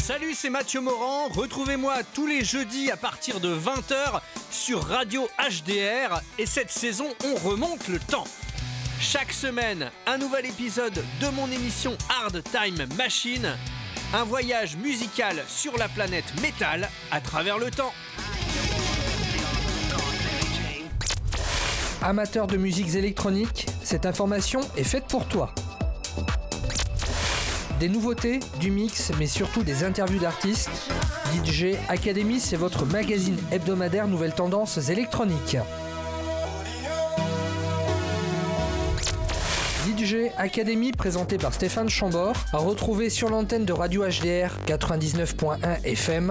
Salut, c'est Mathieu Morand. Retrouvez-moi tous les jeudis à partir de 20h sur Radio HDR. Et cette saison, on remonte le temps. Chaque semaine, un nouvel épisode de mon émission Hard Time Machine. Un voyage musical sur la planète métal à travers le temps. Amateur de musiques électroniques, cette information est faite pour toi. Des nouveautés, du mix, mais surtout des interviews d'artistes. DJ Academy, c'est votre magazine hebdomadaire nouvelles tendances électroniques. DJ Academy, présenté par Stéphane Chambord, à retrouver sur l'antenne de Radio HDR 99.1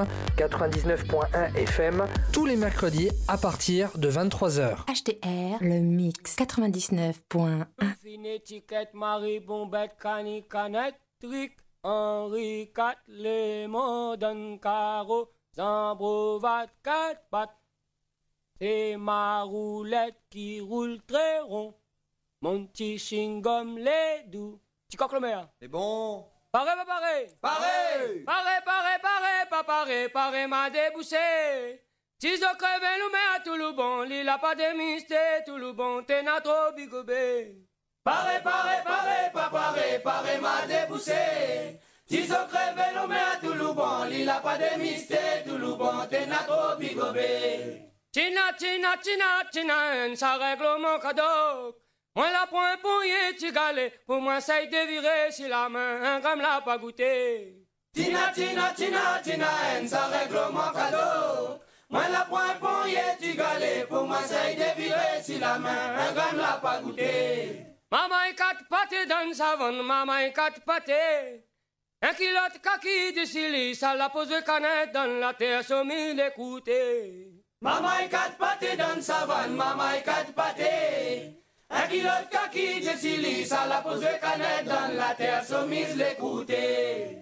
FM, tous les mercredis à partir de 23h. HDR, le mix 99.1. Une étiquette, Marie Bombette, Canet, Trick, Henri IV, Lémon, Don Caro, Zambrovat, 4 pattes. C'est ma roulette qui roule très rond. Mon petit chewing-gum les doux. Tu coques le meilleur. C'est bon. Paré, pas paré. Paré. Pas paré, m'a débouché. Si je crève le met à tout le bon, l'île a pas de mystère, tout le bon, t'es n'a trop bigobé. Paré, pas paré, m'a débouché. Si je crève le met à tout le bon, l'île a pas de mystère, tout le bon, t'es n'a trop bigobé. China, ça règle mon cadeau. Moi la point pour y tigaler, pour moi ça y dévirer si la main, comme l'a pas goûté. Tina, ça règle mon cadeau. Moi la point pour y tigaler, pour moi ça y dévirer si la main, comme l'a pas goûté. Maman est 4 pâtés dans le savon, maman est 4 pâtés. 1 kilo de kaki de silice, ça la pose canette dans la terre, sur 1000 écoutés. Maman est 4 pâtés dans le savon, maman est 4 pâtés. 1 kilo de kaki de silice, à la pose de canette dans la terre, soumise l'écouter.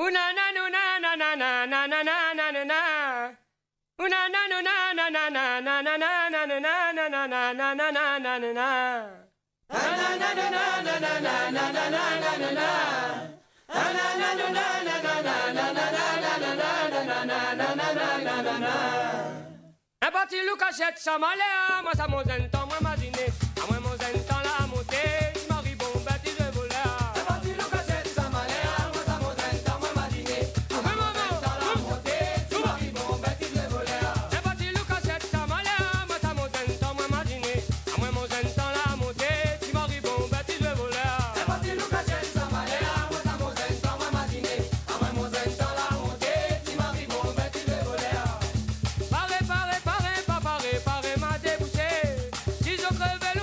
Un parti Lucachette, ça m'a l'air, moi ça m'en zène, moi m'a dîné. À moi mon zène, dans la montée, Marie Bombette, il se volait. Un parti Lucachette, ça m'a l'air, moi ça m'en zène, moi m'a dîné. À moi mon zène, dans la montée, Marie Bombette, il se volait. Un parti Lucachette, ça m'a l'air, moi ça m'en zène, moi m'a dîné. À moi mon zène, dans la montée, Marie Bombette, il se volait. Un parti Lucachette, ça m'a l'air, moi ça m'en zène, moi m'a dîné. À moi mon zène, dans la montée, Marie Bombette, il se volait. Paré, m'a débouché. Si je crève le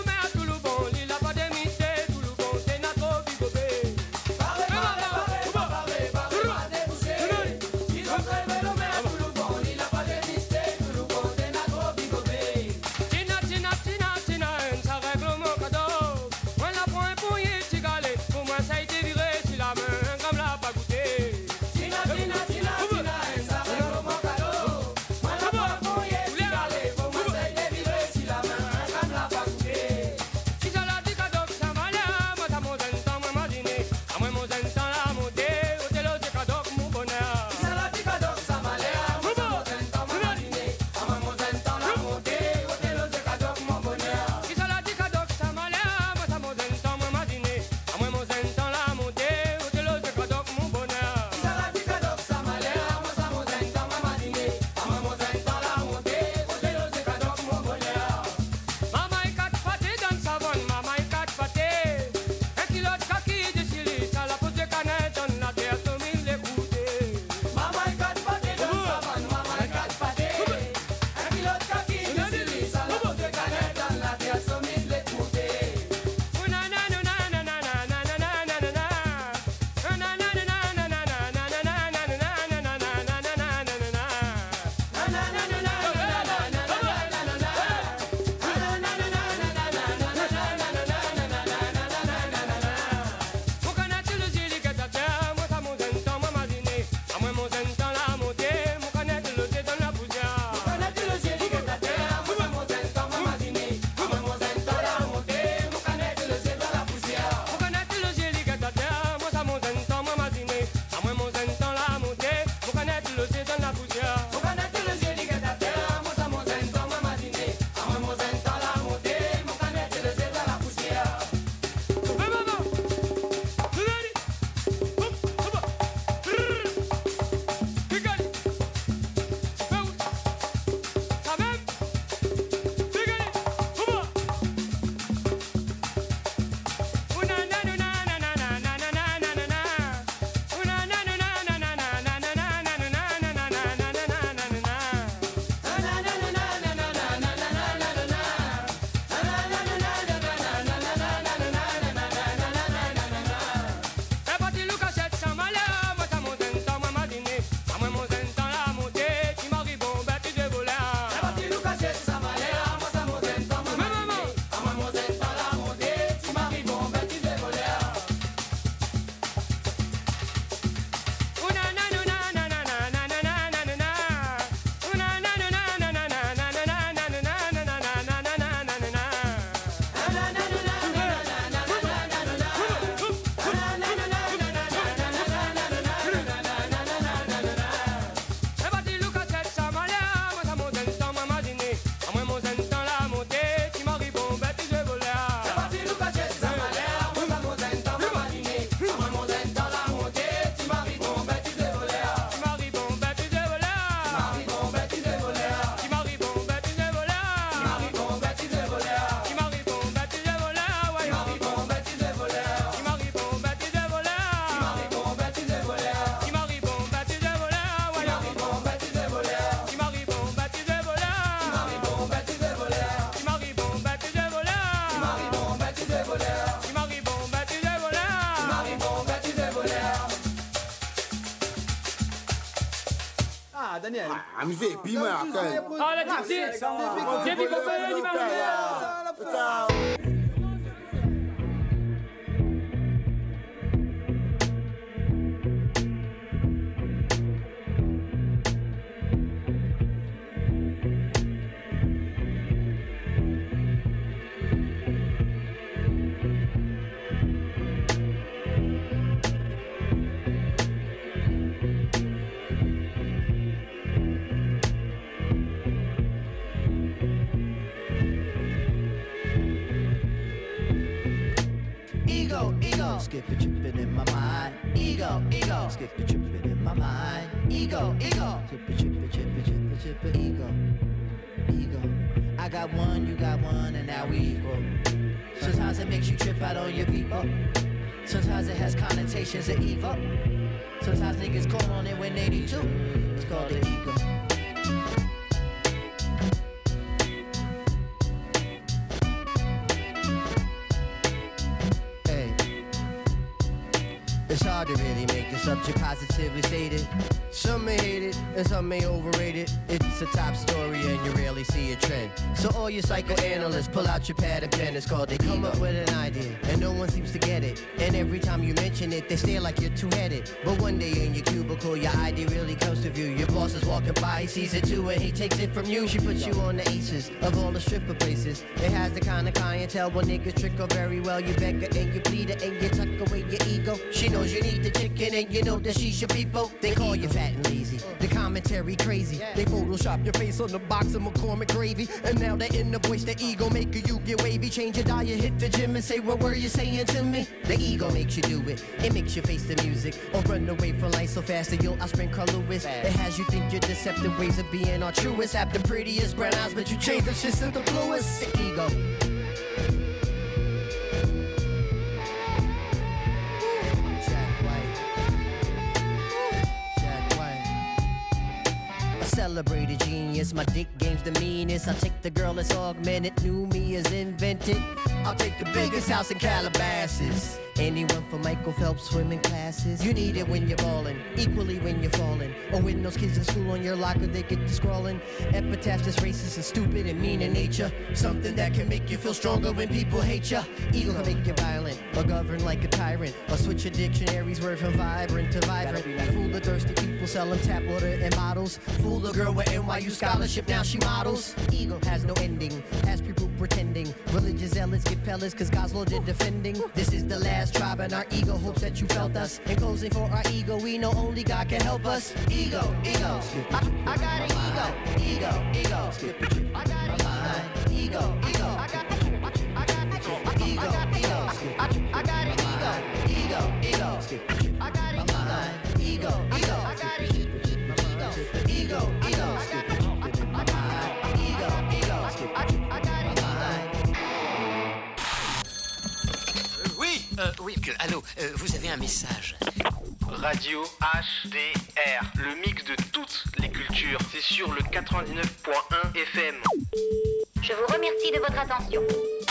là, Daniel. Mzee, pima quand. Ah, la Gypsy. J'ai vu qu'on fait l'animal. Skip a trippin' in my mind. Ego, skip a trippin' in my mind. Ego, skip a trippin', ego. I got one, you got one, and now we equal. Sometimes it makes you trip out on your people. Sometimes it has connotations of evil. Sometimes niggas call on it when they need to. It's called the ego. It's hard to really make the subject positively stated. Some may hate it, and some may overrate it. It's a top story and you rarely see a trend. So all you psychoanalysts, pull out your pad and pen. It's called they come up with an idea, and no one seems to get it. And every time you mention it, they stare like you're two-headed. But one day in your cubicle, your idea really comes to view. Your boss is walking by, he sees it too, and he takes it from you. She puts you on the aces of all the stripper places. It has the kind of clientele where niggas trick her very well. You beg her and you plead her and you tuck away your ego. She knows you need the chicken and you know that she's your people. They call you fat and lazy, the commentary crazy. They Photoshop your face on the box of McCormick gravy. And now they invoice the ego, making you get wavy. Change your diet, hit the gym and say, what were you saying to me? The ego makes you do it, it makes you face the music. Or run away from life so fast that you'll outspring Carl Lewis. It has you think your deceptive ways of being are truest. Have the prettiest brown eyes, but you change the shit to the bluest. The ego. Celebrated genius, my dick game's the meanest. I'll take the girl that's augmented, new me is invented. I'll take the biggest house in Calabasas. Anyone for Michael Phelps swimming classes. You need it when you're ballin', equally when you're falling. Or when those kids in school on your locker, they get to scrawling. Epitaphs that's racist and stupid and mean in nature. Something that can make you feel stronger when people hate ya. Ego can make you violent, or govern like a tyrant. Or switch your dictionary's word from vibrant to vibrant. Fool the thirsty people, sell them tap water and bottles. Fool the girl with NYU scholarship, now she models. Ego has no ending, has people pretending. Religious zealots get pellets cause God's Lord did defending. This is the last tribe and our ego hopes that you felt us. In closing for our ego, we know only God can help us. Ego, I got an ego, I got an ego, ego, I got an ego, I got an ego, I got an ego, I got an Oui, allô, vous avez un message. Radio HDR, le mix de toutes les cultures. C'est sur le 99.1 FM. Je vous remercie de votre attention.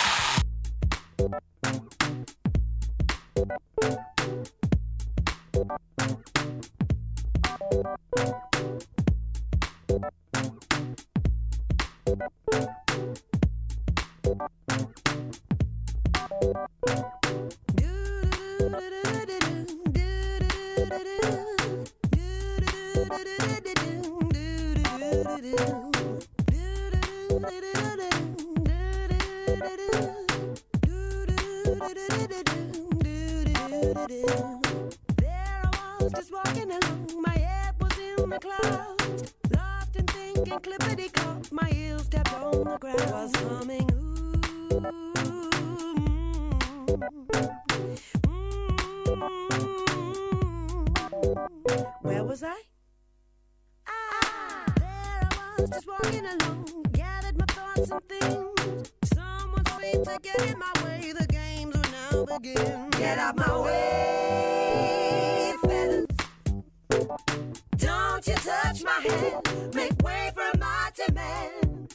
Where was I? There I was, just walking along, gathered my thoughts and things. Someone seemed to get in my way, the games will now begin. Get out my way, fellas. Don't you touch my hand, make way for a mighty man.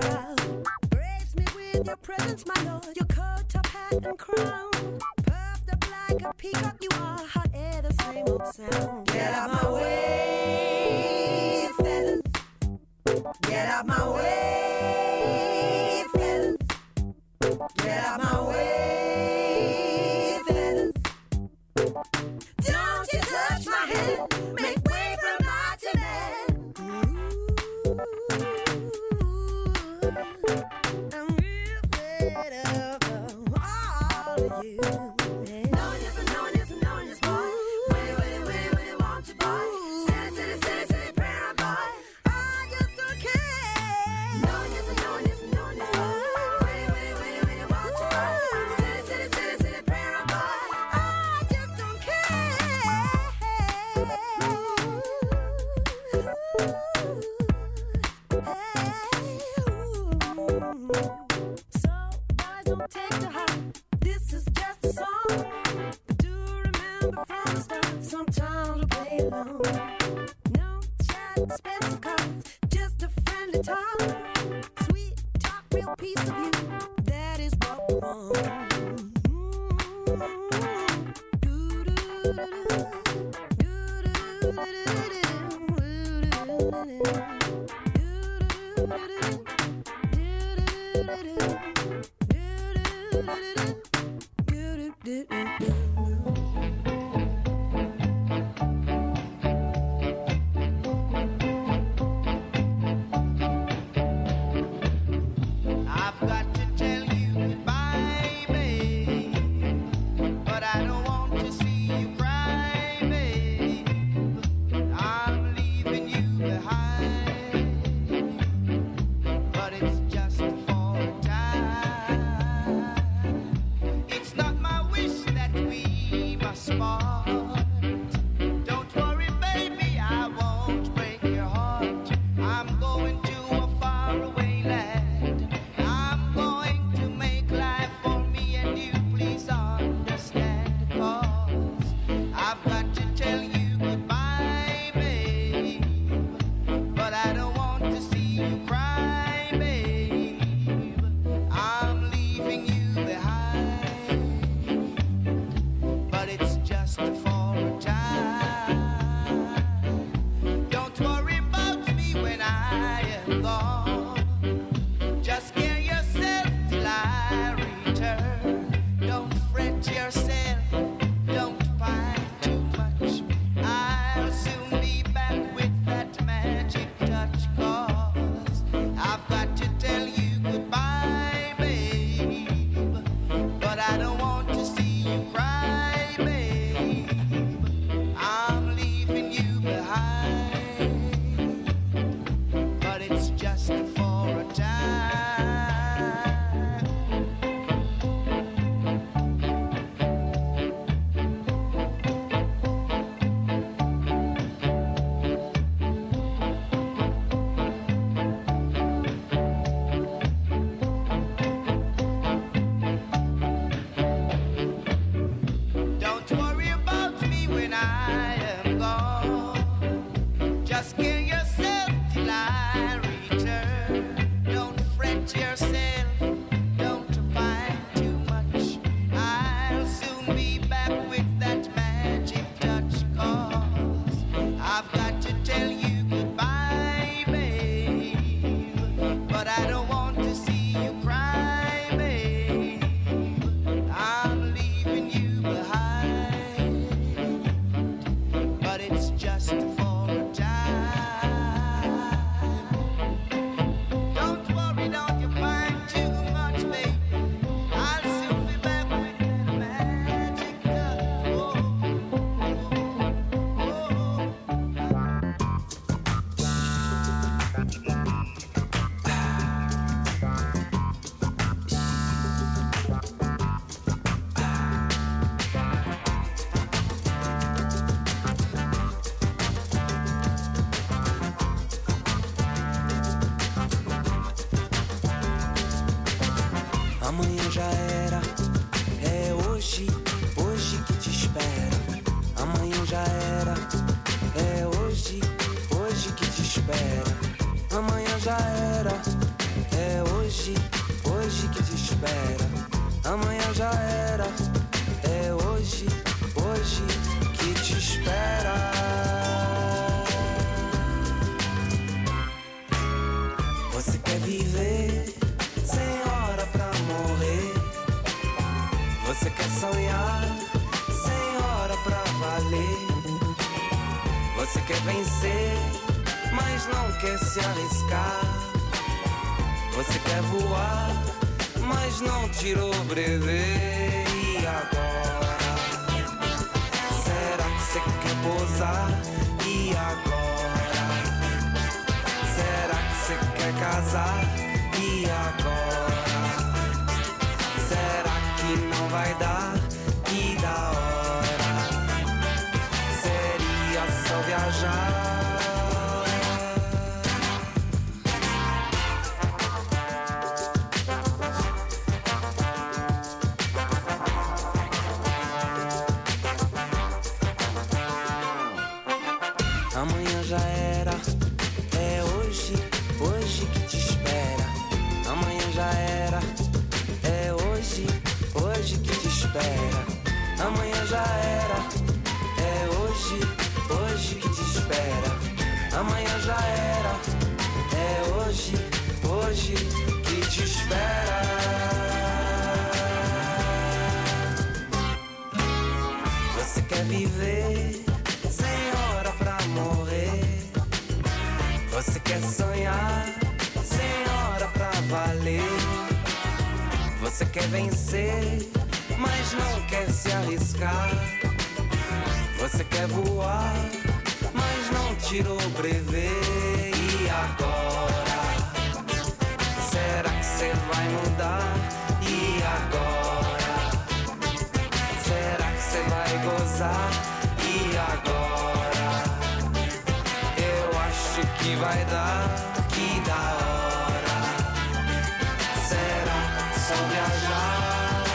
proud. Grace me with your presence, my Lord, your coat, top, hat, and crown. Puffed up like a peacock, you are hot air, the same old sound. Get out my way, fellas. Get out my way, fellas. Get out my way, fellas. Don't you touch my hand, make way for my man. I'm real fed up of all of you. Knowing this and knowing this and knowing this, boy. When you want you, boy. Silly, parent, boy. I just don't care. Knowing this and knowing this and knowing this, boy. When you want you, boy. Silly, parent, boy. I just don't care. So, boys, don't take to heart. This is just a song. But do remember from the start, sometimes we play along. No chat, expensive cards, just a friendly talk. Sweet talk, real piece of you. That is what we want. I've got to tell you goodbye, babe, but I don't want to see you cry, babe. I'm leaving you behind, but it's just for a time. It's not my wish that we must part. Don't worry, baby, I won't break your heart. I'm going to a faraway land. I'm going to make life for me and you, please understand, 'cause I've got to tell you goodbye, babe, but I don't want to see you cry, babe. I'm leaving you behind, but it's just for a time. Don't worry about me when I am gone. Just scare yourself till I return. Don't fret yourself, don't find too much. I'll soon be back with that magic touch, 'cause I've got to tell you goodbye, babe, but I don't want to see you cry, babe. I'm leaving you behind, but it's just for a time. Don't worry about me when I am gone. Just scare yourself till I return. Don't fret yourself, don't find too much. I'll soon be back with that magic touch, 'cause I've got to tell you goodbye, babe, but I don't want to see you cry, babe. I'm leaving you behind, but it's just for a time. Don't worry, don't you find too much, baby. I'll soon be back with that magic touch. Oh, oh, Amanhã já era, é hoje, hoje que te espera. Amanhã já era, é hoje, hoje que te espera. Amanhã já era, é espera. Amanhã já era, é hoje, hoje que te espera. Você quer viver sem hora pra morrer. Você quer sonhar sem hora pra valer. Você quer vencer, mas não quer se arriscar. Você quer voar, mas não tirou brevet. E agora? Será que você quer pousar? E agora? Será que você quer casar? E agora? Será que não vai dar? Que da hora seria só viajar. Amanhã já era, é hoje, hoje que te espera. Amanhã já era, é hoje, hoje que te espera. Amanhã já era, é hoje, hoje que te espera. Amanhã já era, é hoje, hoje que te espera. Você quer viver sem hora pra morrer. Você quer sonhar sem hora pra valer. Você quer vencer, mas não quer se arriscar. Você quer voar, mas não tirou brevet. E agora? Será que você vai mudar? E agora? Será que você vai gozar? E agora? Eu acho que vai dar, que da hora. Será só viajar?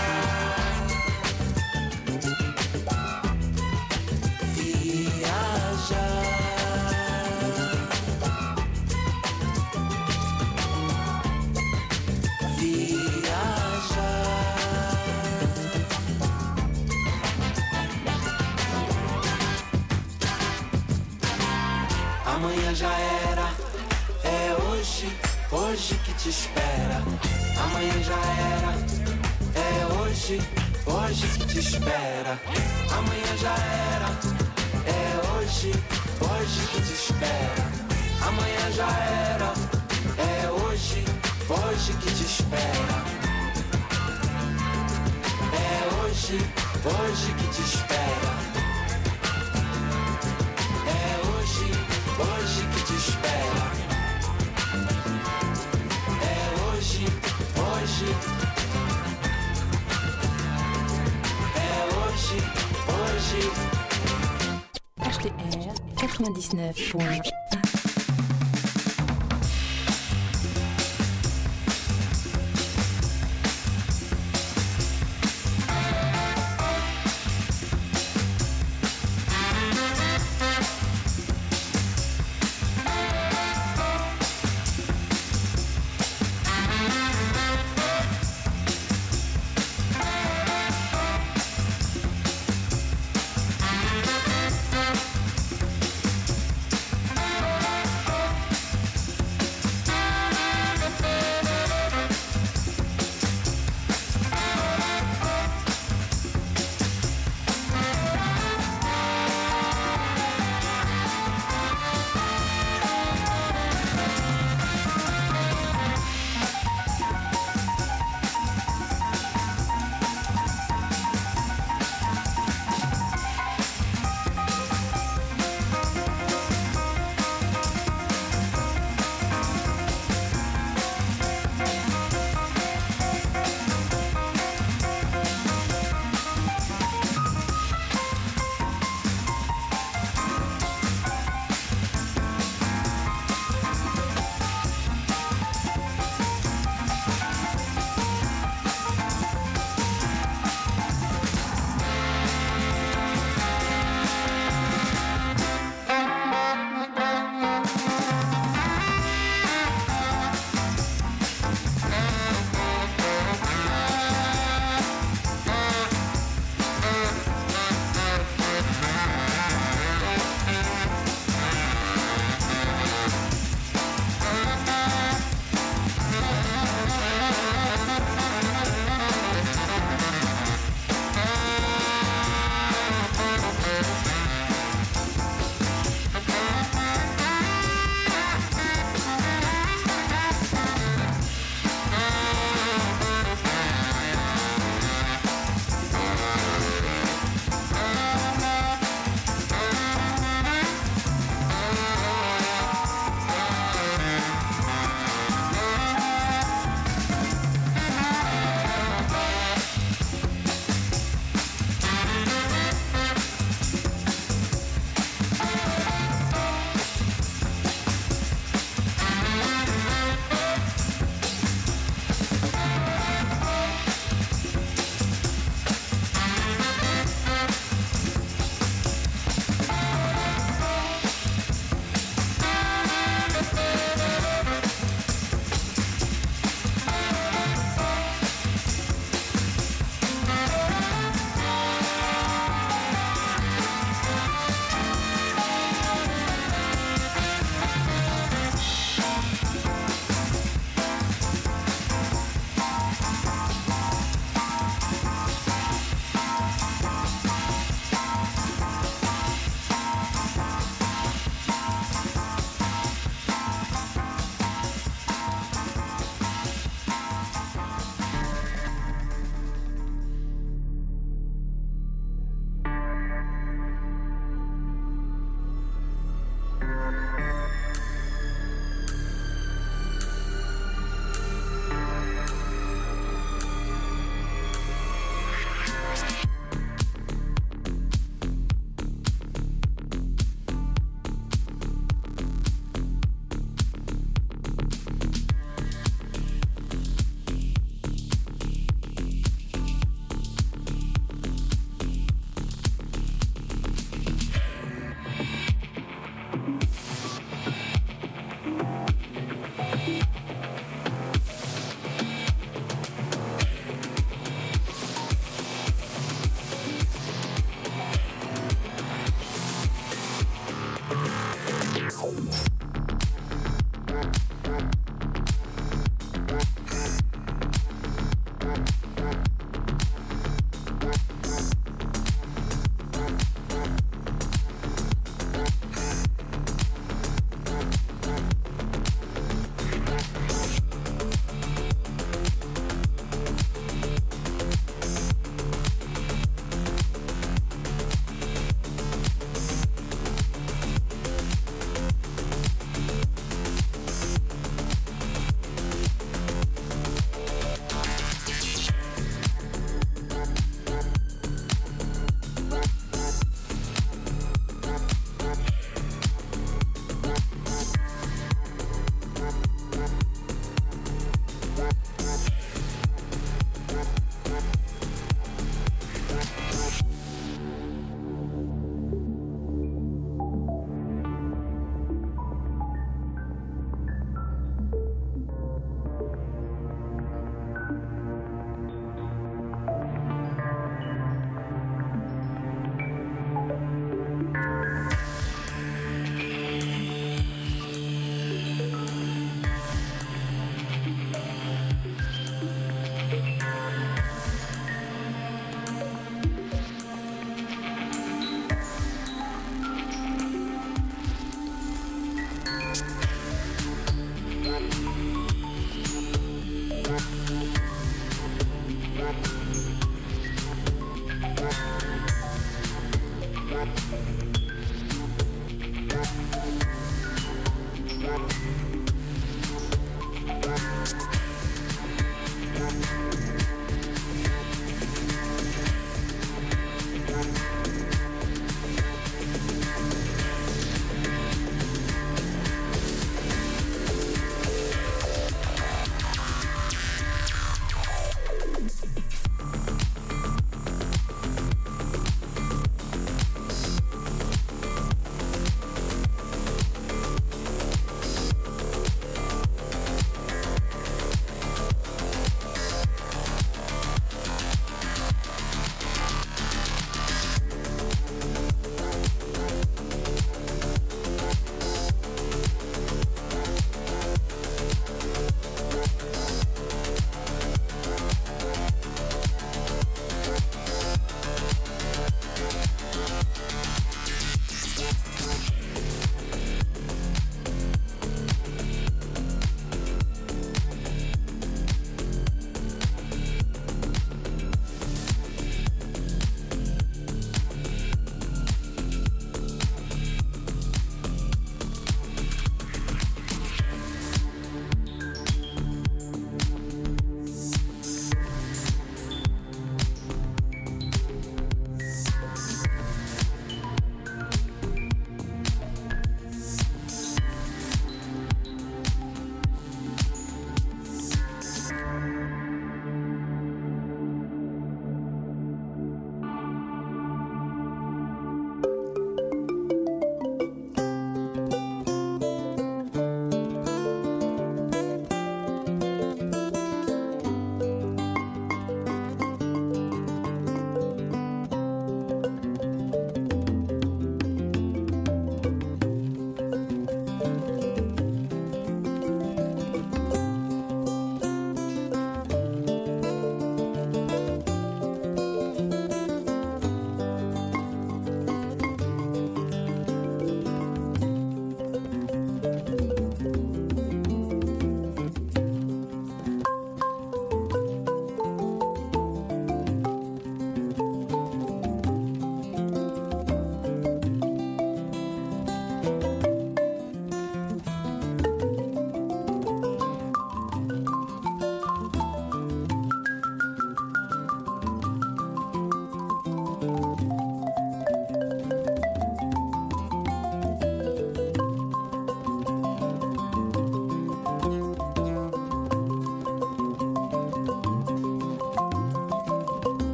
Amanhã já era, é hoje, hoje que te espera. Amanhã já era, é hoje, hoje que te espera. Amanhã já era, é hoje, hoje que te espera. Amanhã já era, é hoje, hoje que te espera. É hoje, hoje que te espera. É hoje, hoje que te espera. É hoje, hoje. É hoje, hoje. HDR 99.